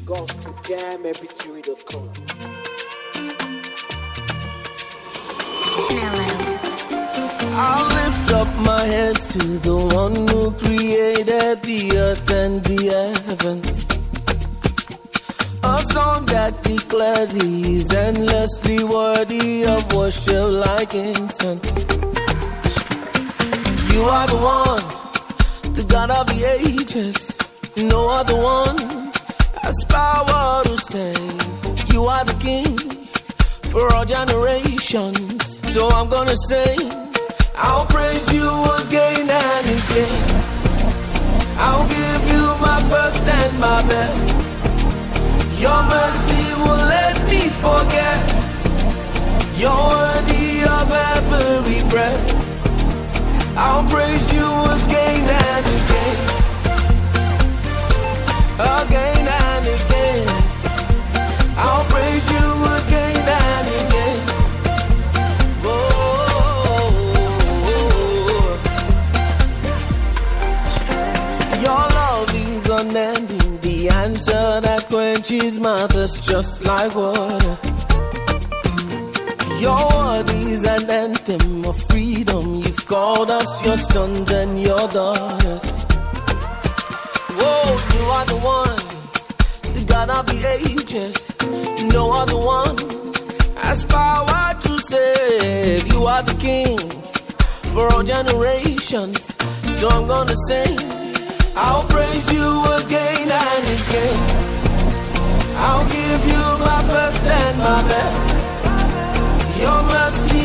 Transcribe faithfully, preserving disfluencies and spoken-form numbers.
Gospel Jam M P three dot com. I'll lift up my hands to the one who created the earth and the heavens. A song that declares he is endlessly worthy of worship like incense. You are the one, the God of the ages. No other one has power to save. You are the King for all generations. So I'm gonna sing, I'll praise you again and again. I'll give you my first and my best. Your mercy will let me forget. You're worthy of every breath. I'll praise you again and again. Again and again. I'll praise you again and again. Unending, the answer that quenches my thirst just like water. Your word is an anthem of freedom. You've called us your sons and your daughters. Whoa, you are the one, the God of the ages. No other one has power to save. You are the King for all generations. So I'm gonna sing, I'll praise you again and again. I'll give you my best and my best. Your mercy